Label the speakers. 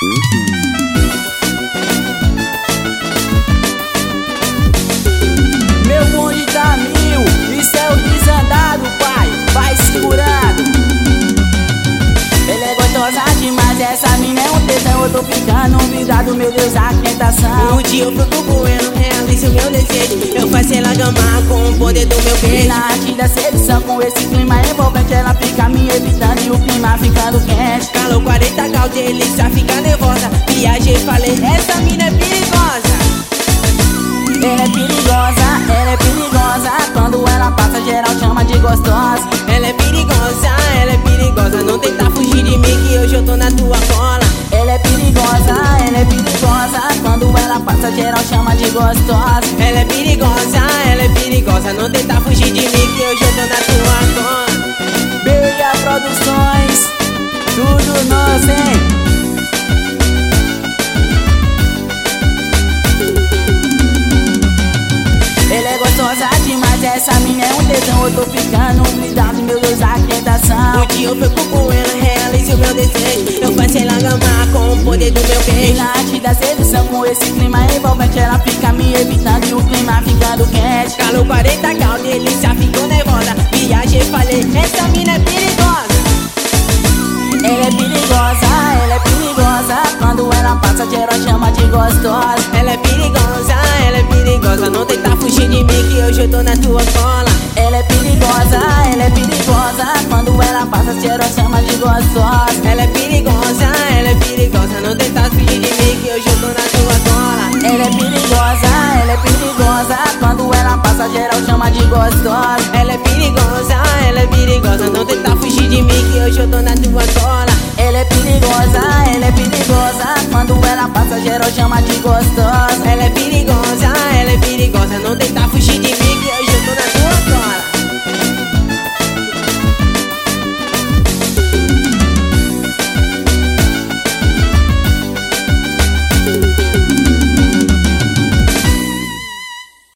Speaker 1: Meu bonde tá mil, isso é o desandado, pai, vai segurando. Ela é gostosa demais, essa mina é um tesão. Eu tô ficando vidrado, meu Deus, a tentação.
Speaker 2: Um dia eu procuro ela, realizo meu desejo. Eu faço ela gamar com o poder do meu beijo.
Speaker 1: Na arte da sedução, com esse clima envolvente, ela fica me evitando e o clima ficando quente.
Speaker 2: Calor 40 graus, delícia, fica nervosa. Viajei, falei, essa mina é perigosa.
Speaker 1: Ela é perigosa, ela é perigosa. Quando ela passa, geral chama de gostosa.
Speaker 2: Ela é perigosa, não tenta fugir de mim que hoje eu tô na tua cola.
Speaker 1: Ela é perigosa, ela é perigosa. Quando ela passa, geral chama de gostosa.
Speaker 2: Ela é perigosa, não tenta fugir de mim que hoje eu tô na tua cola.
Speaker 1: Beia Produções, tudo nosso, hein? Ela é gostosa demais, essa mina é um tesão. Eu tô ficando blindado, meu Deus, a tentação.
Speaker 2: Um dia eu fico com ela, realizo o meu desejo. Eu faço ela gamar com o poder do meu
Speaker 1: E
Speaker 2: beijo.
Speaker 1: na arte da sedução, com esse clima envolvente, ela fica me evitando e o clima ficando quente.
Speaker 2: Calor 40 graus, delícia, ficou nervosa. Viajei, falei, essa mina é perigosa.
Speaker 1: Ela é perigosa, ela é perigosa. Quando ela passa, geral chama de gostosa.
Speaker 2: Ela é perigosa, não tenta fugir de mim que hoje eu tô na tua cola.
Speaker 1: Ela é perigosa, ela é perigosa. Quando ela passa, geral chama de gostosa.
Speaker 2: Ela é perigosa, não tenta fugir de mim que hoje eu tô na tua cola.
Speaker 1: Ela é perigosa, ela é perigosa. Quando ela passa, geral chama de gostosa.
Speaker 2: Ela é perigosa, não tenta fugir de mim que hoje eu tô na tua cola.
Speaker 1: Ela é perigosa, ela é perigosa. Quando ela passa, geral chama de gostosa.